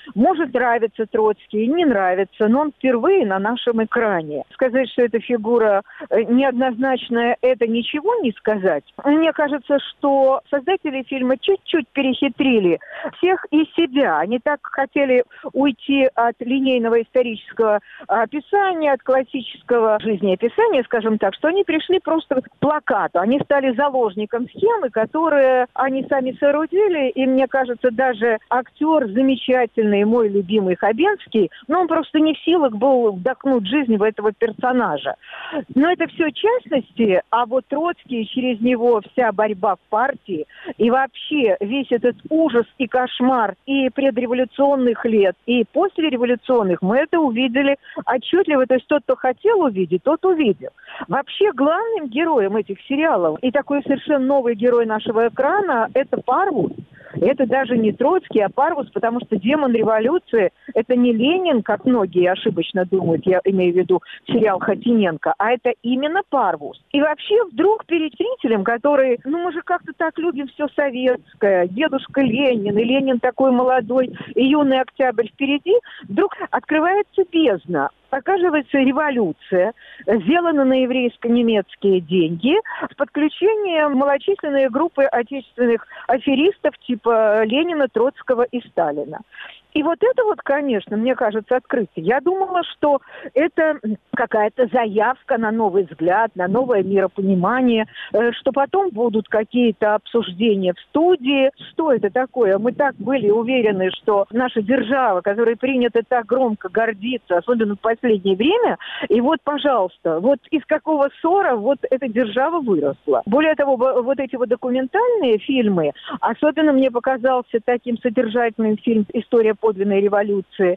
Может нравиться Троцкий, не нравится, но он впервые на нашем экране. Сказать, что эта фигура неоднозначная, это ничего не сказать. Мне кажется, что создатели фильма чуть-чуть перехитрили всех и себя. Они так хотели уйти от линейного исторического описания, от классического жизнеописания, скажем так, что они пришли просто к плакату. Они стали заложником схемы, которые они сами соорудили. И мне кажется, даже актер замечательный, мой любимый Хабенский, но он просто не в силах был вдохнуть жизнь в этого персонажа. Но это все частности, а вот Троцкий, через него вся борьба в партии и вообще весь этот ужас и кошмар и предреволюционных лет, и послереволюционных, мы это увидели отчетливо. То есть тот, кто хотел увидеть, тот увидел. Вообще главным героем этих сериалов и такой совершенно новый герой нашего экрана – это Парвус. Это даже не Троцкий, а Парвус, потому что демон революции – это не Ленин, как многие ошибочно думают, я имею в виду сериал Хотиненко, а это именно Парвус. И вообще вдруг перед зрителем, который, мы же как-то так любим все советское, дедушка Ленин, и Ленин такой молодой, и юный октябрь впереди, вдруг открывается бездна. Оказывается, революция сделана на еврейско-немецкие деньги с подключением малочисленной группы отечественных аферистов типа Ленина, Троцкого и Сталина. И вот это вот, конечно, мне кажется, открытие. Я думала, что это какая-то заявка на новый взгляд, на новое миропонимание, что потом будут какие-то обсуждения в студии. Что это такое? Мы так были уверены, что наша держава, которой принято так громко гордиться, особенно в последнее время, и вот, пожалуйста, вот из какого ссора вот эта держава выросла. Более того, вот эти вот документальные фильмы, особенно мне показался таким содержательным фильм «История подлинной революции»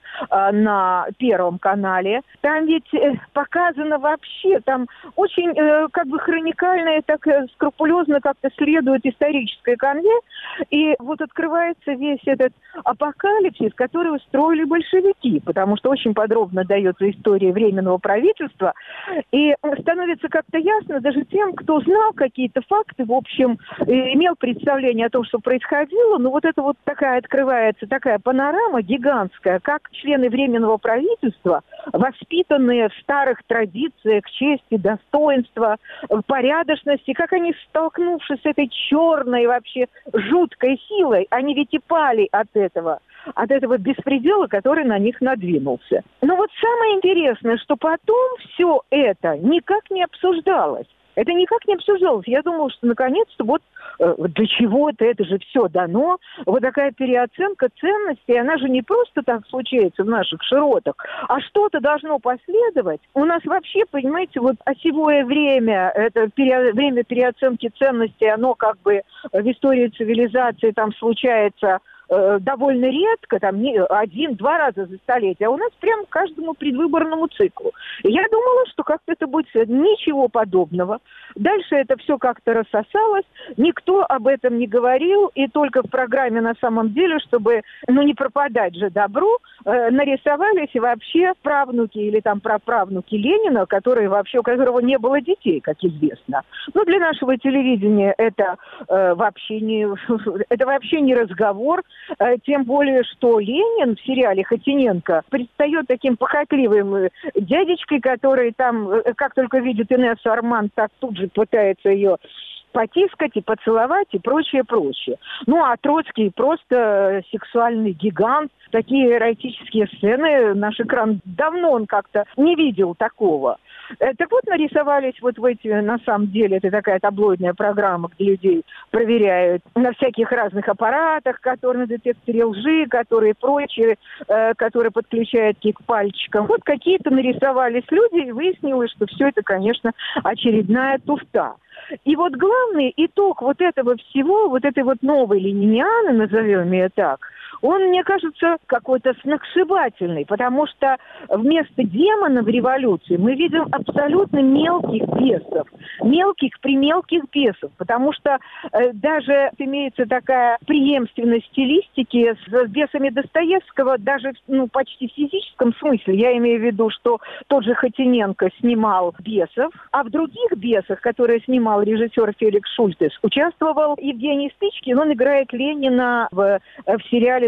на Первом канале. Там ведь показано вообще, там очень как бы хроникально и так скрупулезно как-то следует исторической канве. И вот открывается весь этот апокалипсис, который устроили большевики, потому что очень подробно дается история Временного правительства. И становится как-то ясно даже тем, кто знал какие-то факты, в общем, имел представление о том, что происходило. Но вот это вот такая открывается, такая панорама гигантская, как члены Временного правительства, воспитанные в старых традициях чести, достоинства, порядочности, как они, столкнувшись с этой черной вообще жуткой силой, они ведь и пали от этого беспредела, который на них надвинулся. Но вот самое интересное, что потом все это никак не обсуждалось. Это никак не обсуждалось. Я думала, что наконец-то вот для чего-то это же все дано. Вот такая переоценка ценностей, она же не просто так случается в наших широтах, а что-то должно последовать. У нас вообще, понимаете, вот осевое время, это время переоценки ценностей, оно как бы в истории цивилизации там случается довольно редко, там 1-2 раза за столетие, а у нас прям к каждому предвыборному циклу. И я думала, что как-то это будет ничего подобного. Дальше это все как-то рассосалось, никто об этом не говорил, и только в программе на самом деле, чтобы, не пропадать же добру, нарисовались и вообще правнуки или там праправнуки Ленина, у которого не было детей, как известно. Но для нашего телевидения это вообще не разговор. Тем более, что Ленин в сериале Хотиненко предстает таким похотливым дядечкой, который там, как только видит Инессу Арман, так тут же пытается ее потискать и поцеловать и прочее. А Троцкий просто сексуальный гигант. Такие эротические сцены наш экран давно он как-то не видел такого. Так вот, нарисовались вот в эти, на самом деле, это такая таблоидная программа, где людей проверяют на всяких разных аппаратах, которые на детекторе лжи, которые прочие, которые подключают к пальчикам. Вот какие-то нарисовались люди, и выяснилось, что все это, конечно, очередная туфта. И вот главный итог вот этого всего, вот этой вот новой ленинианы, назовем ее так, он, мне кажется, какой-то сногсшибательный, потому что вместо демона в революции мы видим абсолютно мелких бесов, мелких бесов, потому что даже имеется такая преемственность стилистики с бесами Достоевского, даже почти в физическом смысле. Я имею в виду, что тот же Хотиненко снимал бесов, а в других бесах, которые снимал режиссер Феликс Шультес, участвовал Евгений Стычкин, он играет Ленина в сериале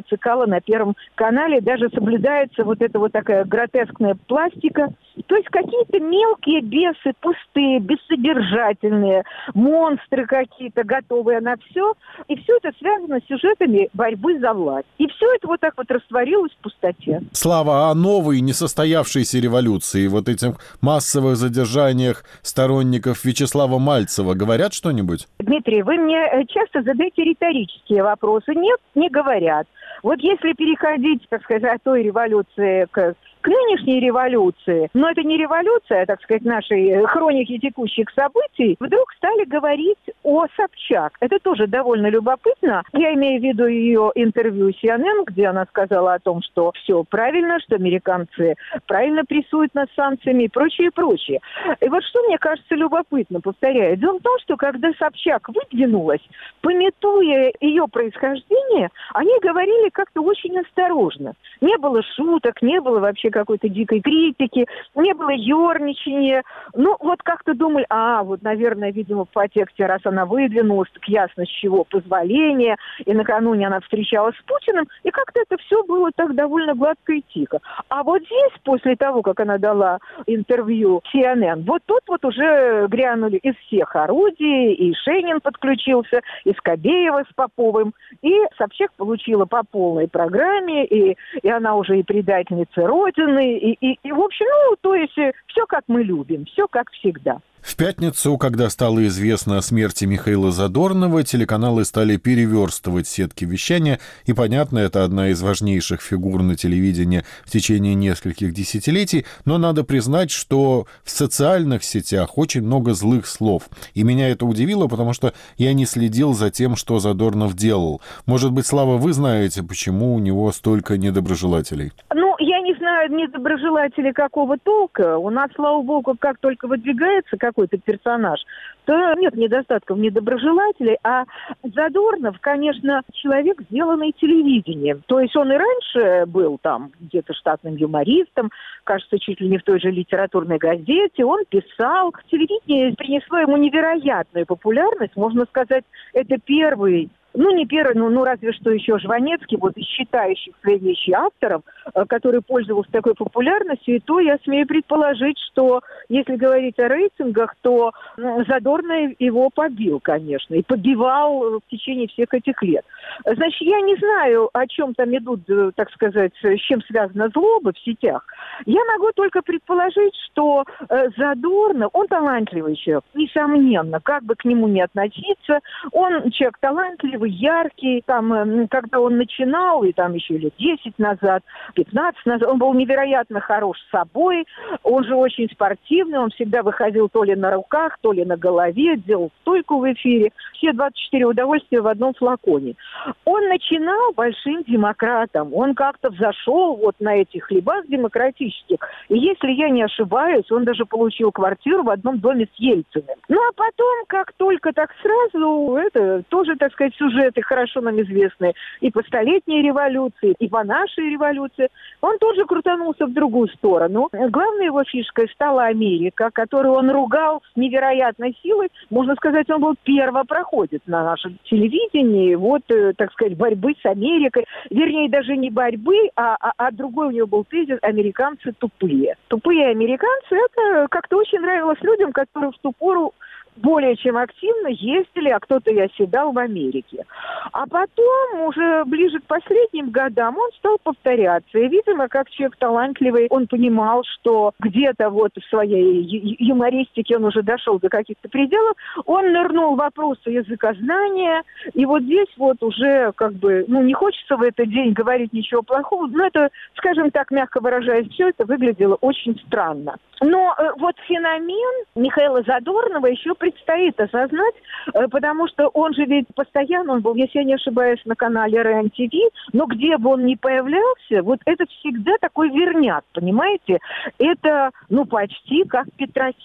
Цикало на Первом канале. Даже соблюдается вот эта вот такая гротескная пластика. То есть какие-то мелкие бесы, пустые, бессодержательные, монстры какие-то, готовые на все. И все это связано с сюжетами борьбы за власть. И все это вот так вот растворилось в пустоте. Слава, о новой несостоявшейся революции, вот этих массовых задержаниях сторонников Вячеслава Мальцева говорят что-нибудь? Дмитрий, вы мне часто задаете риторические вопросы. Нет, не говорят. Вот если переходить, так сказать, от той революции к нынешней революции, но это не революция, так сказать, нашей хроники текущих событий, вдруг стали говорить о Собчак. Это тоже довольно любопытно. Я имею в виду ее интервью CNN, где она сказала о том, что все правильно, что американцы правильно прессуют нас санкциями и прочее, прочее. И вот что мне кажется любопытно, повторяю. Дело в том, что когда Собчак выдвинулась, памятуя ее происхождение, они говорили как-то очень осторожно. Не было шуток, не было вообще какой-то дикой критики, не было ерничания. Ну, вот как-то думали, вот, наверное, видимо, по тексте, раз она выдвинулась, так ясно, с чего позволение, и накануне она встречалась с Путиным, и как-то это все было так довольно гладко и тихо. А вот здесь, после того, как она дала интервью CNN, вот тут вот уже грянули из всех орудий, и Шенин подключился, и Скобеева с Поповым, и Собчак получила по полной программе, и она уже и предательница Родины, и в общем, то есть все как мы любим, все как всегда. В пятницу, когда стало известно о смерти Михаила Задорнова, телеканалы стали переверстывать сетки вещания, и, понятно, это одна из важнейших фигур на телевидении в течение нескольких десятилетий, но надо признать, что в социальных сетях очень много злых слов. И меня это удивило, потому что я не следил за тем, что Задорнов делал. Может быть, Слава, вы знаете, почему у него столько недоброжелателей? Я не знаю недоброжелателей какого толка. У нас, слава богу, как только выдвигается какой-то персонаж, то нет недостатков недоброжелателей. А Задорнов, конечно, человек, сделанный телевидением. То есть он и раньше был там где-то штатным юмористом, кажется, чуть ли не в той же литературной газете. Он писал. Телевидение принесло ему невероятную популярность. Можно сказать, это первый... не первый, разве что еще Жванецкий, вот из считающих свои вещи авторов, который пользовался такой популярностью, и то я смею предположить, что если говорить о рейтингах, то Задорнов его побил, конечно, и побивал в течение всех этих лет. Значит, я не знаю, о чем там идут, так сказать, с чем связана злоба в сетях. Я могу только предположить, что Задорнов, он талантливый человек, несомненно, как бы к нему ни относиться, он человек талантливый, яркий, там, когда он начинал, и там еще лет 10 назад, 15 назад, он был невероятно хорош с собой, он же очень спортивный, он всегда выходил то ли на руках, то ли на голове, делал стойку в эфире, все 24 удовольствия в одном флаконе. Он начинал большим демократом, он как-то взошел вот на этих хлебах демократических, и если я не ошибаюсь, он даже получил квартиру в одном доме с Ельциным. А потом, как только так сразу, это тоже, так сказать, сюжеты хорошо нам известные и по столетней революции, и по нашей революции, он тоже крутанулся в другую сторону. Главной его фишкой стала Америка, которую он ругал с невероятной силой. Можно сказать, он был первопроходец на нашем телевидении, вот, так сказать, борьбы с Америкой. Вернее, даже не борьбы, а другой у него был тезис: американцы тупые. Тупые американцы, это как-то очень нравилось людям, которые в ту пору более чем активно ездили, а кто-то и оседал в Америке. А потом, уже ближе к последним годам, он стал повторяться. И, видимо, как человек талантливый, он понимал, что где-то вот в своей юмористике он уже дошел до каких-то пределов. Он нырнул в вопросы языкознания. И вот здесь вот уже как бы, не хочется в этот день говорить ничего плохого, но это, скажем так, мягко выражаясь, все это выглядело очень странно. Но вот феномен Михаила Задорнова еще предстоит осознать, потому что он же ведь постоянно, он был, если я не ошибаюсь, на канале РЕН-ТВ, но где бы он ни появлялся, вот это всегда такой верняк, понимаете? Это, почти как Петросян.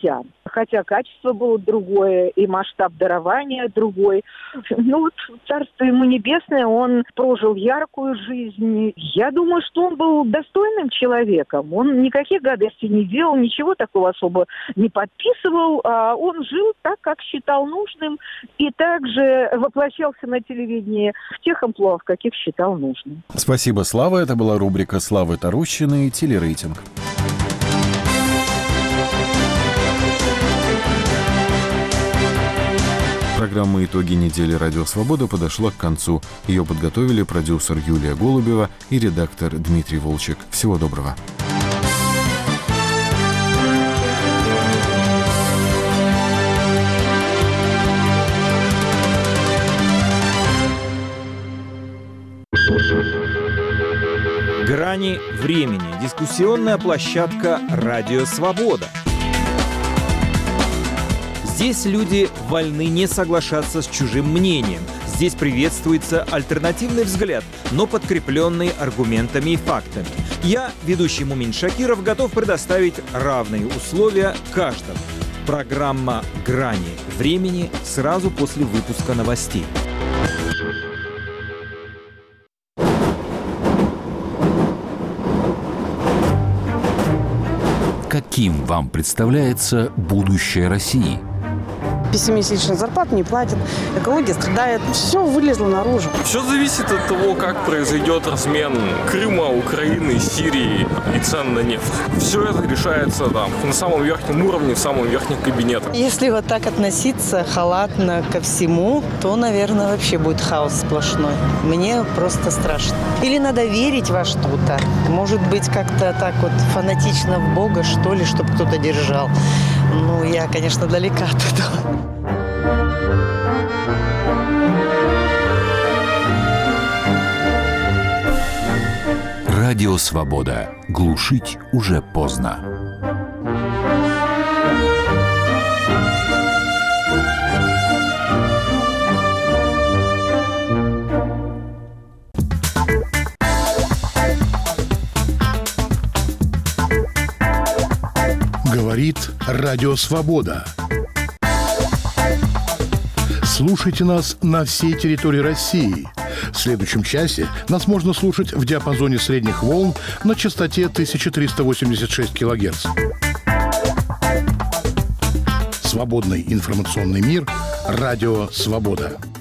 хотя качество было другое, и масштаб дарования другой. Ну вот, царство ему небесное, он прожил яркую жизнь. Я думаю, что он был достойным человеком. Он никаких гадостей не делал, ничего такого особо не подписывал. А он жил так, как считал нужным, и также воплощался на телевидении в тех амплуа, в каких считал нужным. Спасибо, Слава. Это была рубрика Славы Тарущиной «Телерейтинг». Программа «Итоги недели. Радио Свобода» подошла к концу. Ее подготовили продюсер Юлия Голубева и редактор Дмитрий Волчек. Всего доброго. «Грани времени» – дискуссионная площадка «Радио Свобода». Здесь люди вольны не соглашаться с чужим мнением. Здесь приветствуется альтернативный взгляд, но подкрепленный аргументами и фактами. Я, ведущий Мумин Шакиров, готов предоставить равные условия каждому. Программа «Грани времени» сразу после выпуска новостей. Каким вам представляется будущее России? Пессимистично, зарплату не платят, экология страдает, все вылезло наружу. Все зависит от того, как произойдет размен Крыма, Украины, Сирии и цен на нефть. Все это решается на самом верхнем уровне, в самом верхнем кабинете. Если вот так относиться халатно ко всему, то, наверное, вообще будет хаос сплошной. Мне просто страшно. Или надо верить во что-то. Может быть, как-то так вот фанатично в Бога, что ли, чтобы кто-то держал. Ну, я, конечно, далека от этого. Радио Свобода. Глушить уже поздно. Говорит Радио Свобода. Слушайте нас на всей территории России. В следующем часе нас можно слушать в диапазоне средних волн на частоте 1386 кГц. Свободный информационный мир. Радио Свобода.